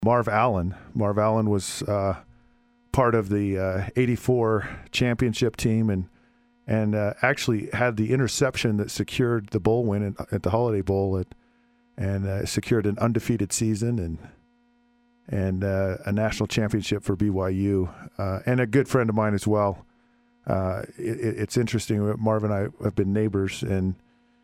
Marv Allen. Marv Allen was part of the '84 championship team and actually had the interception that secured the bowl win at the Holiday Bowl and secured an undefeated season and a national championship for BYU, and a good friend of mine as well. It's interesting. Marv and I have been neighbors, and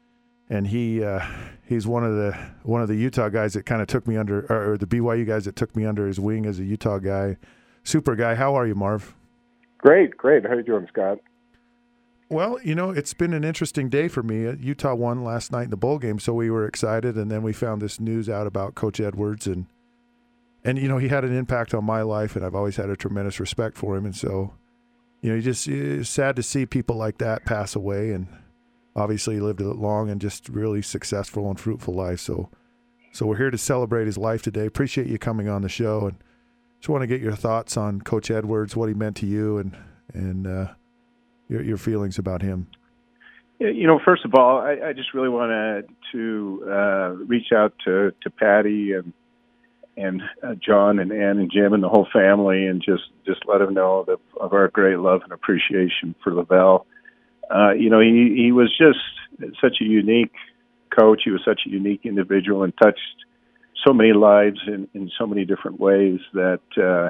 he's one of the Utah guys that kind of took me under, or the BYU guys that took me under his wing as a Utah guy. Super guy. How are you, Marv? Great. How you doing, Scott? Well, it's been an interesting day for me. Utah won last night in the bowl game, so we were excited, and then we found this news out about Coach Edwards, and he had an impact on my life, and I've always had a tremendous respect for him, and so it's sad to see people like that pass away, and obviously he lived a long and just really successful and fruitful life. So we're here to celebrate his life today. Appreciate you coming on the show, and just want to get your thoughts on Coach Edwards, what he meant to you, and your feelings about him. First of all, I just really wanted to reach out to Patty and John and Ann and Jim and the whole family, and just let them know of our great love and appreciation for LaVell. He was just such a unique coach. He was such a unique individual and touched so many lives in so many different ways that,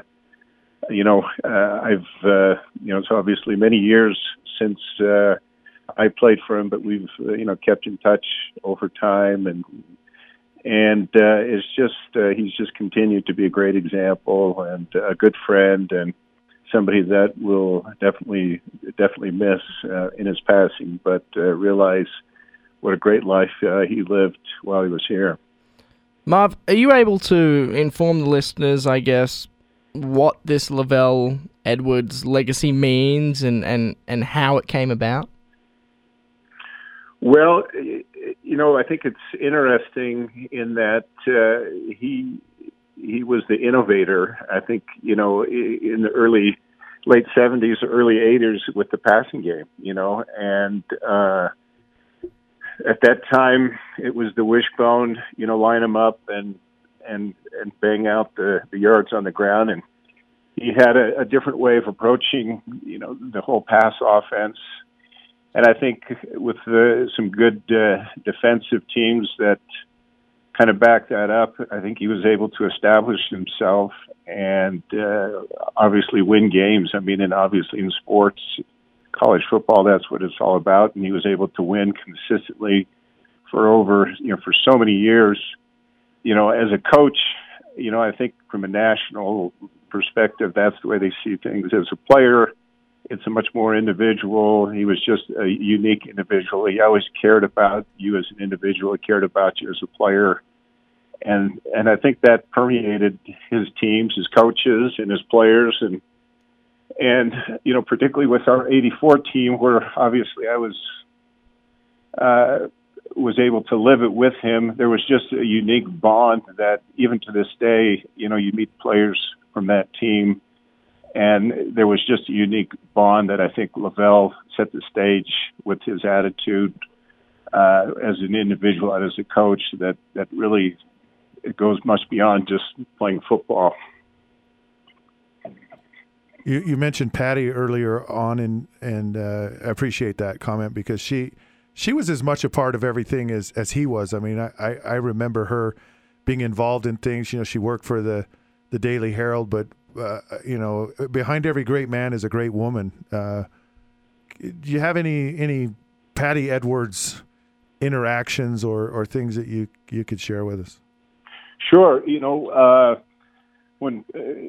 it's obviously many years since I played for him, but we've, kept in touch over time, and it's just he's just continued to be a great example and a good friend and somebody that we'll definitely miss in his passing, but realize what a great life he lived while he was here. Marv, are you able to inform the listeners, I guess, what this LaVell Edwards legacy means and how it came about? Well, I think it's interesting in that he was the innovator. I think, in the late 70s, early 80s with the passing game, and at that time it was the wishbone, line them up and bang out the yards on the ground. And he had a different way of approaching, the whole pass offense. And I think with some good defensive teams that kind of backed that up, I think he was able to establish himself and obviously win games. I mean, and obviously in sports, college football, that's what it's all about. And he was able to win consistently for so many years. As a coach, I think from a national perspective, that's the way they see things. As a player, it's a much more individual. He was just a unique individual. He always cared about you as an individual. He cared about you as a player. And I think that permeated his teams, his coaches, and his players. And particularly with our 84 team, where obviously I was able to live it with him, there was just a unique bond that even to this day, you meet players from that team, and there was just a unique bond that I think LaVell set the stage with his attitude as an individual and as a coach that really it goes much beyond just playing football. You mentioned Patty earlier on, and I appreciate that comment because she was as much a part of everything as he was. I mean, I remember her being involved in things. She worked for the Daily Herald, but behind every great man is a great woman. Do you have any Patty Edwards interactions or things that you could share with us? Sure. When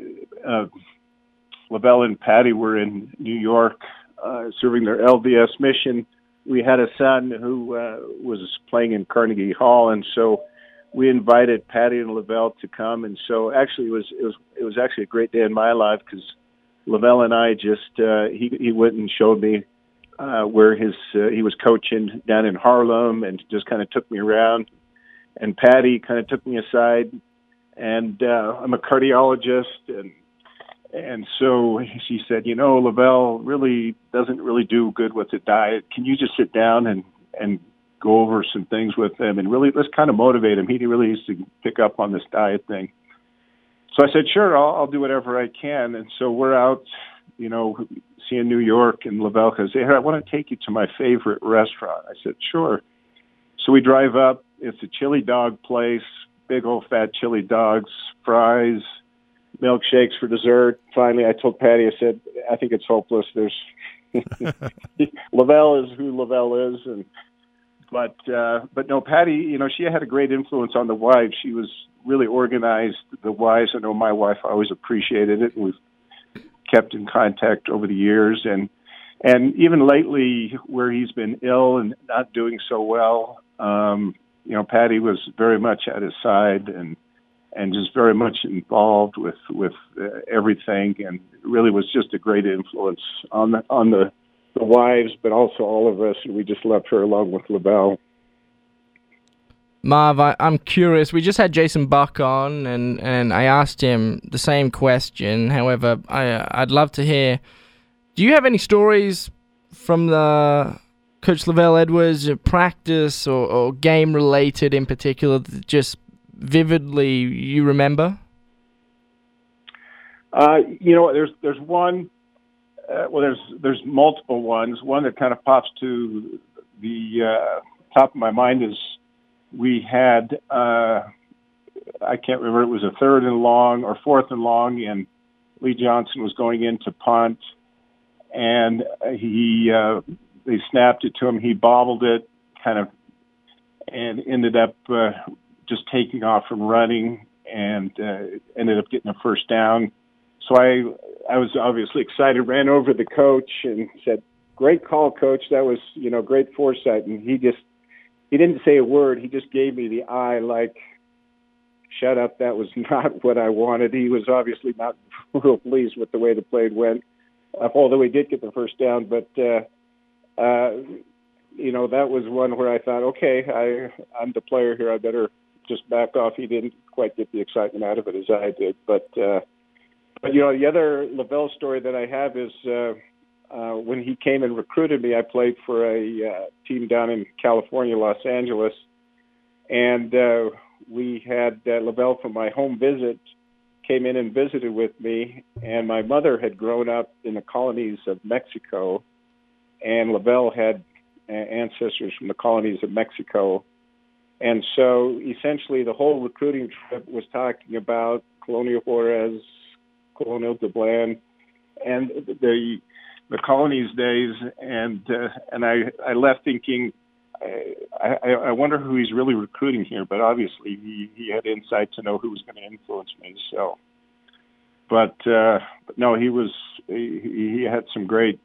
LaVell and Patty were in New York serving their LDS mission, we had a son who was playing in Carnegie Hall, and so we invited Patty and LaVell to come. And so actually it was actually a great day in my life because LaVell and I just he went and showed me where he was coaching down in Harlem, and just kind of took me around. And Patty kind of took me aside, and I'm a cardiologist, and so she said, LaVell really doesn't really do good with the diet. Can you just sit down and go over some things with him and really let's kind of motivate him. He really needs to pick up on this diet thing. So I said, sure, I'll do whatever I can. And so we're out, seeing New York, and Lavelle says, hey, I want to take you to my favorite restaurant. I said, sure. So we drive up. It's a chili dog place, big old fat chili dogs, fries, milkshakes for dessert. Finally, I told Patty, I said, I think it's hopeless. There's Lavelle is who Lavelle is, but no, Patty, she had a great influence on the wives. She was really organized. The wives, I know my wife always appreciated it, and we've kept in contact over the years. And even lately, where he's been ill and not doing so well, Patty was very much at his side and just very much involved with everything, and it really was just a great influence on the wives, but also all of us, and we just loved her along with Lavelle. Marv, I'm curious. We just had Jason Buck on, and I asked him the same question. However, I'd love to hear, do you have any stories from the Coach Lavelle Edwards practice or game-related in particular that just vividly you remember? There's one. There's multiple ones. One that kind of pops to the top of my mind is we had I can't remember, it was a 3rd and long or 4th and long, and Lee Johnson was going in to punt, and they snapped it to him. He bobbled it and ended up just taking off and running, and ended up getting a first down. So I was obviously excited, ran over to the coach and said, great call, Coach. That was, great foresight. And he didn't say a word. He just gave me the eye like, shut up, that was not what I wanted. He was obviously not real pleased with the way the play went, although he did get the first down. But, that was one where I thought, okay, I'm the player here. I better just back off. He didn't quite get the excitement out of it as I did. But the other Lavelle story that I have is when he came and recruited me, I played for a team down in California, Los Angeles, and we had Lavelle from my home visit came in and visited with me, and my mother had grown up in the colonies of Mexico, and Lavelle had ancestors from the colonies of Mexico. And so essentially the whole recruiting trip was talking about Colonial Juarez, Colonial de Bland, and the colonies days, and I left thinking, I wonder who he's really recruiting here. But obviously he had insight to know who was going to influence me. So, but no, he had some great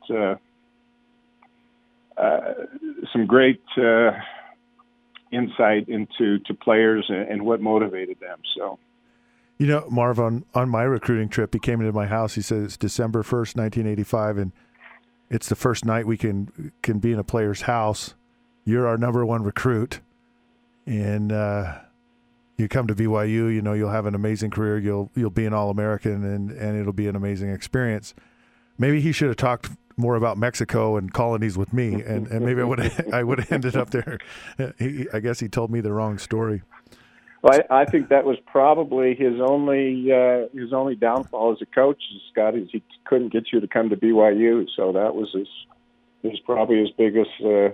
insight into players and what motivated them. So. Marv, on my recruiting trip, he came into my house. He said it's December 1st, 1985, and it's the first night we can be in a player's house. You're our number one recruit, and you come to BYU. You'll have an amazing career. You'll be an All-American, and it'll be an amazing experience. Maybe he should have talked more about Mexico and colonies with me, and maybe I would have ended up there. I guess he told me the wrong story. Well, I think that was probably his only downfall as a coach, Scott, is he couldn't get you to come to BYU. So that was probably his biggest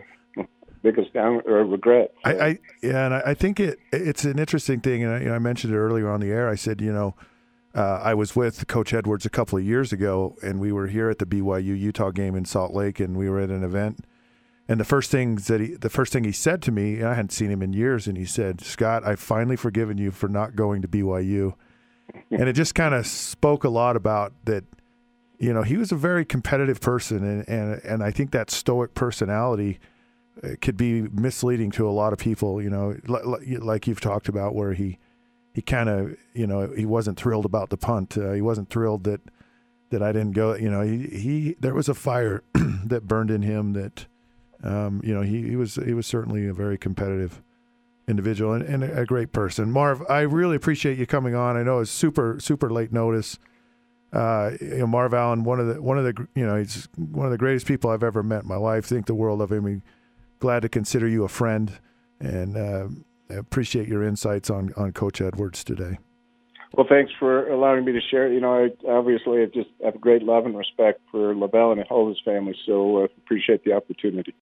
regret. So. I think it's an interesting thing, and I mentioned it earlier on the air. I said, I was with Coach Edwards a couple of years ago, and we were here at the BYU Utah game in Salt Lake, and we were at an event. And the first thing he said to me, and I hadn't seen him in years, and he said, "Scott, I've finally forgiven you for not going to BYU." And it just kind of spoke a lot about that. He was a very competitive person, and I think that stoic personality could be misleading to a lot of people. Like you've talked about, where he kind of he wasn't thrilled about the punt. He wasn't thrilled that I didn't go. He there was a fire that burned in him that. He was certainly a very competitive individual and a great person. Marv, I really appreciate you coming on. I know it's super late notice. Marv Allen, one of the he's one of the greatest people I've ever met in my life. Think the world of him. I'm glad to consider you a friend, and appreciate your insights on Coach Edwards today. Well, thanks for allowing me to share. You know, I just have great love and respect for Lavelle and all his family, so appreciate the opportunity.